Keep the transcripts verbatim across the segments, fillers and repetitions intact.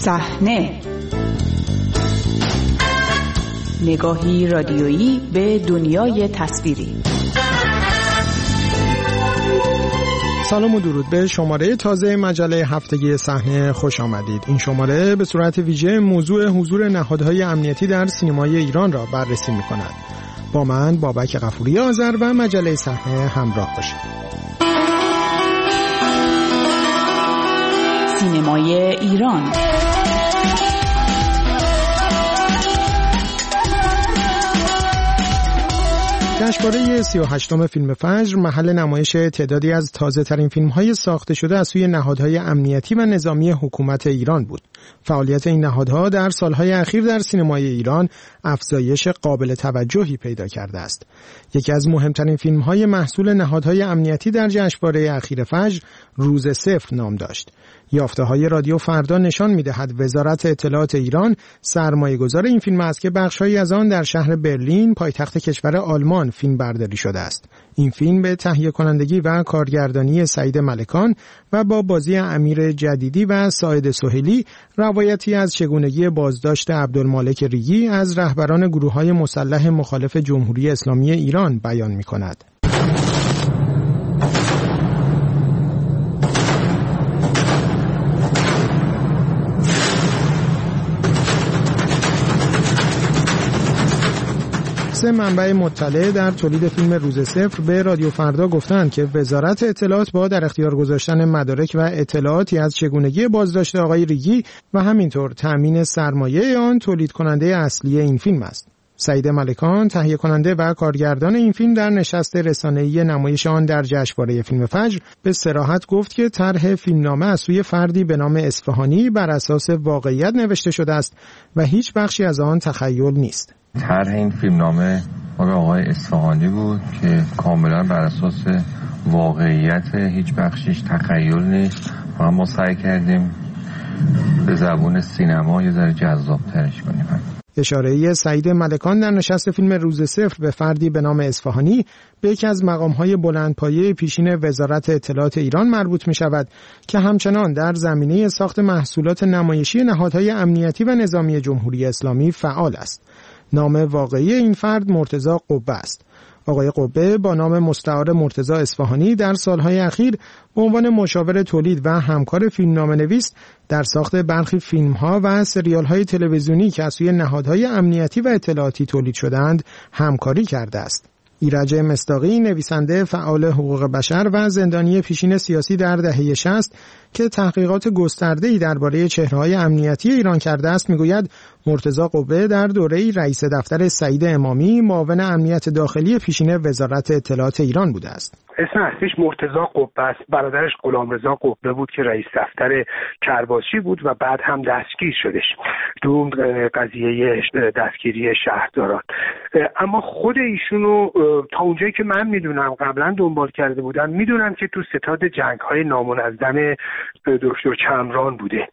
صحنه، نگاهی رادیویی به دنیای تصویری. سلام و درود به شماره تازه مجله هفتگی صحنه خوش آمدید. این شماره به صورت ویژه موضوع حضور نهادهای امنیتی در سینمای ایران را بررسی می‌کند. با من بابک غفوری آذر و مجله صحنه همراه باشید. سینمای ایران. جشنواره سی و هشتم فیلم فجر محل نمایش تعدادی از تازه‌ترین فیلم‌های ساخته شده از سوی نهادهای امنیتی و نظامی حکومت ایران بود. فعالیت این نهادها در سالهای اخیر در سینمای ایران افزایش قابل توجهی پیدا کرده است. یکی از مهمترین فیلم‌های محصول نهادهای امنیتی در جشنواره اخیر فجر روز صفر نام داشت. یافته‌های رادیو فردا نشان می‌دهد وزارت اطلاعات ایران سرمایه‌گذار این فیلم است که بخش‌هایی از آن در شهر برلین پایتخت کشور آلمان فیلم برداری شده است. این فیلم به تهیه کنندگی و کارگردانی سعید ملکان و با بازی امیر جدیدی و ساعد سهیلی روایتی از چگونگی بازداشت عبدالمالک ریگی از رهبران گروه‌های مسلح مخالف جمهوری اسلامی ایران بیان می‌کند. سه منبع مطلع در تولید فیلم روز صفر به رادیو فردا گفتند که وزارت اطلاعات با در اختیار گذاشتن مدارک و اطلاعاتی از چگونگی بازداشت آقای ریگی و همینطور تأمین سرمایه آن تولید کننده اصلی این فیلم است. سعید ملکان تهیه کننده و کارگردان این فیلم در نشست رسانه‌ای نمایش آن در جشنواره فیلم فجر به صراحت گفت که طرح فیلمنامه از سوی فردی به نام اصفهانی بر اساس واقعیت نوشته شده است و هیچ بخشی از آن تخیل نیست. طرح این فیلمنامه مال آقای اصفهانی بود که کاملا بر اساس واقعیت، هیچ بخشیش تخیل نیست و ما سعی کردیم به زبان سینما یه ذره جذاب‌ترش کنیم. اشاره‌ای سعید ملکان در نشست فیلم روز صفر به فردی به نام اصفهانی به یکی از مقام‌های بلندپایه پیشین وزارت اطلاعات ایران مربوط می‌شود که همچنان در زمینه ساخت محصولات نمایشی نهادهای امنیتی و نظامی جمهوری اسلامی فعال است. نام واقعی این فرد مرتضی قبه است. آقای قبه با نام مستعار مرتضی اصفهانی در سالهای اخیر به عنوان مشاور تولید و همکار فیلمنامه‌نویس در ساخت برخی فیلم‌ها و سریال‌های تلویزیونی که از سوی نهادهای امنیتی و اطلاعاتی تولید شدند همکاری کرده است. ایرج مصداقی نویسنده فعال حقوق بشر و زندانی پیشین سیاسی در دهه شصت که تحقیقات گسترده‌ای درباره چهره‌های امنیتی ایران کرده است میگوید مرتضی قبه در دوره‌ای رئیس دفتر سعید امامی معاون امنیت داخلی پیشین وزارت اطلاعات ایران بوده است. اسم اصلیش مرتضی قبه است. برادرش غلامرضا قبه بود که رئیس دفتر کرباسی بود و بعد هم دستگیر شدش تو قضیه دستگیری شهرداران. اما خود ایشونو تا اونجایی که من میدونم قبلا دنبال کرده بودم میدونم که تو ستاد جنگ‌های نامنظم دکتر چمران بوده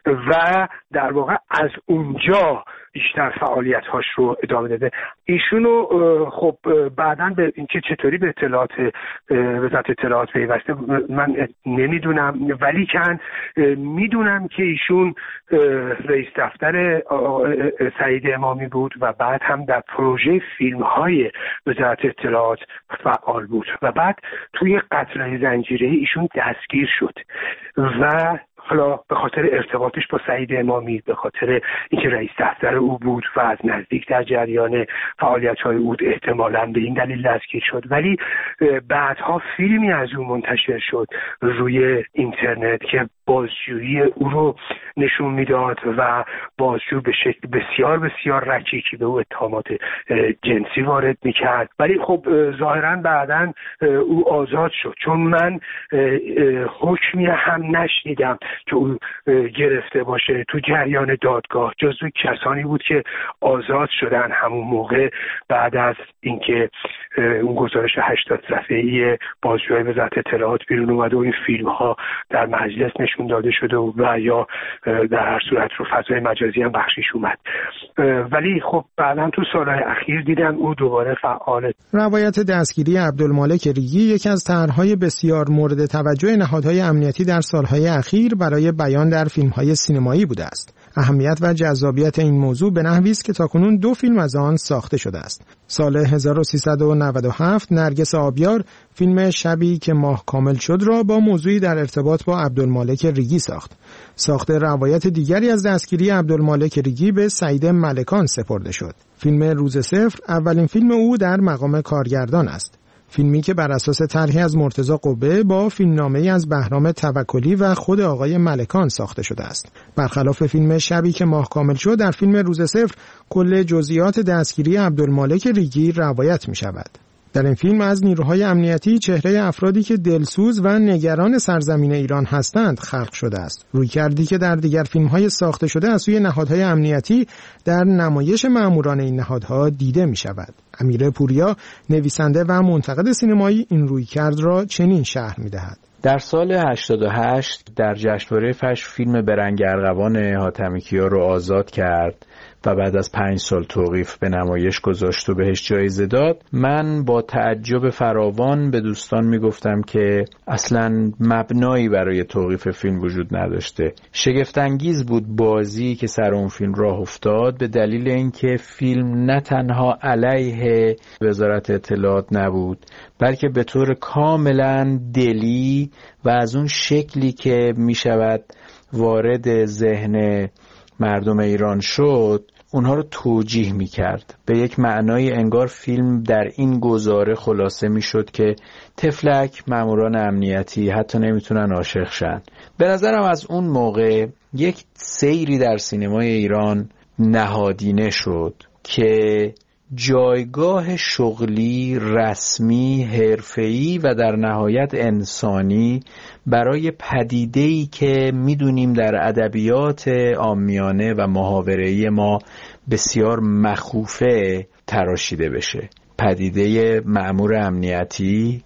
و در واقع از اونجا بیشتر فعالیت‌هاش رو ادامه داده. ایشونو خب بعداً به اینکه چطوری به اطلاعات وزارت اطلاعات پیوسته من نمیدونم، ولی کن میدونم که ایشون رئیس دفتر سعید امامی بود و بعد هم در پروژه فیلم‌های وزارت اطلاعات فعال بود و بعد توی قتل زنجیره‌ای ایشون دستگیر شد و حالا به خاطر ارتباطش با سعید امامی، به خاطر اینکه رئیس دفتر او بود و از نزدیک در جریان فعالیت‌های او احتمالاً به این دلیل دستگیر شد، ولی بعدها فیلمی از او منتشر شد روی اینترنت که بازجویی او رو نشون میداد و بازجو به شکل بسیار بسیار رکیکی به او اتهامات جنسی وارد میکرد، ولی خب ظاهراً بعداً او آزاد شد، چون من حکمی هم نشنیدم که او گرفته باشه تو جریان دادگاه. جزو کسانی بود که آزاد شدن همون موقع بعد از اینکه اون گزارش هشتاد صفحه‌ای بازجوی وزارت اطلاعات بیرون اومد و این فیلم ها در مجلس نشون داده شده و یا در هر صورت رو فضای مجازی هم بخشیش اومد. ولی خب بعداً تو سالهای اخیر دیدم او دوباره فعاله. روایت دستگیری عبدالمالک ریگی یکی از طرح‌های بسیار مورد توجه نهادهای امنیتی در سالهای اخیر برای بیان در فیلم‌های سینمایی بوده است. اهمیت و جذابیت این موضوع به نحوی است که تاکنون دو فیلم از آن ساخته شده است. سال هزار و سیصد و نود و هفت نرگس آبیار فیلم شبی که ماه کامل شد را با موضوعی در ارتباط با عبدالمالک ریگی ساخت. ساخته روایت دیگری از دستگیری عبدالمالک ریگی به سعید ملکان سپرده شد. فیلم روز صفر اولین فیلم او در مقام کارگردان است. فیلمی که بر اساس طرحی از مرتضی قبه با فیلمنامه‌ای از بهرام توکلی و خود آقای ملکان ساخته شده است. برخلاف فیلم شبی که ماه کامل شد، در فیلم روز صفر کل جزئیات دستگیری عبدالمالک ریگی روایت می شود. در این فیلم از نیروهای امنیتی چهره افرادی که دلسوز و نگران سرزمین ایران هستند خلق شده است. رویکردی که در دیگر فیلم‌های ساخته شده از سوی نهادهای امنیتی در نمایش ماموران این نهادها دیده می شود. امیر پوریا نویسنده و منتقد سینمایی این رویکرد را چنین شرح می دهد. در سال هشتاد و هشت در جشنواره فجر فیلم برنگ ارغوان حاتمی کیا رو آزاد کرد و بعد از پنج سال توقیف به نمایش گذاشت و بهش جایزه داد. من با تعجب فراوان به دوستان میگفتم که اصلاً مبنایی برای توقیف فیلم وجود نداشته. شگفت انگیز بود بازی که سر اون فیلم راه افتاد، به دلیل اینکه فیلم نه تنها علیه وزارت اطلاعات نبود، بلکه به طور کاملاً دلی و از اون شکلی که میشود وارد ذهن مردم ایران شد اونها رو توجیه میکرد. به یک معنای انگار فیلم در این گزاره خلاصه میشد که تفلک ماموران امنیتی حتی نمیتونن عاشق شن. به نظرم از اون موقع یک سیری در سینمای ایران نهادینه شد که جایگاه شغلی، رسمی، حرفه‌ای و در نهایت انسانی برای پدیده‌ای که میدونیم در ادبیات عامیانه و محاوره‌ای ما بسیار مخوفه تراشیده بشه. پدیده مأمور امنیتی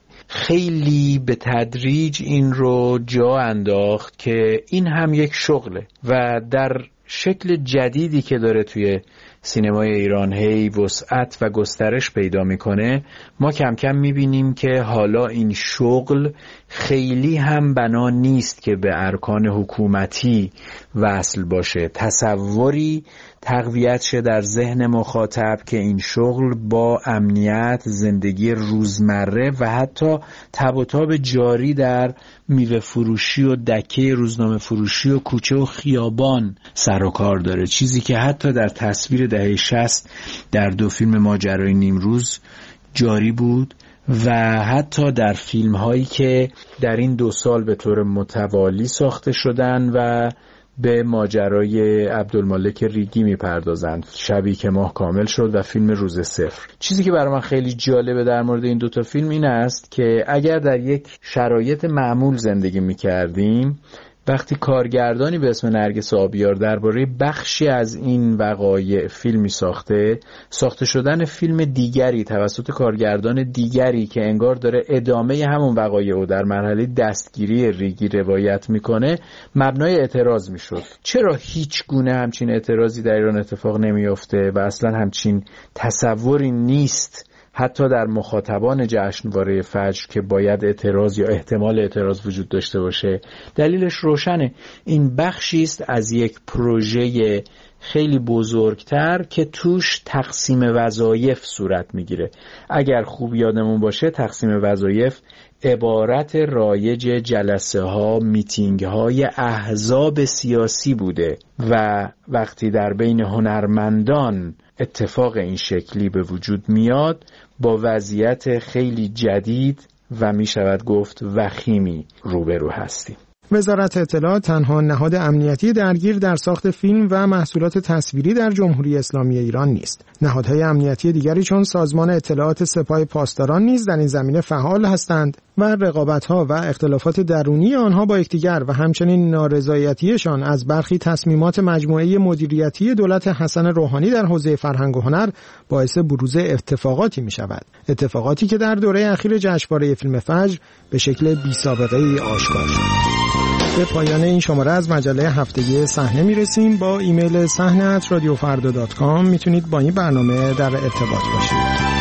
خیلی به تدریج این رو جا انداخت که این هم یک شغله و در شکل جدیدی که داره توی سینمای ایران هی وسعت و گسترش پیدا میکنه، ما کم کم میبینیم که حالا این شغل خیلی هم بنا نیست که به ارکان حکومتی وصل باشه. تصوری تقویت شه در ذهن مخاطب که این شغل با امنیت، زندگی روزمره و حتی تب و تاب جاری در میوه فروشی و دکه روزنامه فروشی و کوچه و خیابان سر و کار داره، چیزی که حتی در تصویر دهه شصت در دو فیلم ماجرای نیمروز جاری بود و حتی در فیلم هایی که در این دو سال به طور متوالی ساخته شدن و به ماجرای عبدالمالک ریگی میپردازند. شبی که ماه کامل شد و فیلم روز صفر. چیزی که برای من خیلی جالبه در مورد این دوتا فیلم این است که اگر در یک شرایط معمول زندگی میکردیم، وقتی کارگردانی به اسم نرگس آبیار درباره بخشی از این وقایع فیلمی ساخته، ساخته شدن فیلم دیگری توسط کارگردان دیگری که انگار داره ادامه همون وقایع رو در مرحله دستگیری ریگی روایت میکنه، مبنای اعتراض میشد. چرا هیچ گونه همچین اعتراضی در ایران اتفاق نمیافته و اصلا همچین تصوری نیست حتی در مخاطبان جشنواره فجر که باید اعتراض یا احتمال اعتراض وجود داشته باشه؟ دلیلش روشنه. این بخشی است از یک پروژه خیلی بزرگتر که توش تقسیم وظایف صورت میگیره. اگر خوب یادمون باشه تقسیم وظایف عبارت رایج جلسه ها، میتینگ های احزاب سیاسی بوده و وقتی در بین هنرمندان اتفاق این شکلی به وجود میاد، با وضعیت خیلی جدید و می شود گفت وخیمی روبرو هستیم. وزارت اطلاعات تنها نهاد امنیتی درگیر در ساخت فیلم و محصولات تصویری در جمهوری اسلامی ایران نیست. نهادهای امنیتی دیگری چون سازمان اطلاعات سپاه پاسداران نیز در این زمینه فعال هستند و رقابت‌ها و اختلافات درونی آنها با یکدیگر و همچنین نارضایتیشان از برخی تصمیمات مجموعه مدیریتی دولت حسن روحانی در حوزه فرهنگ و هنر باعث بروز اتفاقاتی می‌شود. اتفاقاتی که در دوره اخیر جشنواره فیلم فجر به شکل بی‌سابقه‌ای آشکار شد. به پایان این شماره از مجله هفتگی صحنه میرسیم. با ایمیل صحنه ات رادیو فردا دات کام میتونید با این برنامه در ارتباط باشید.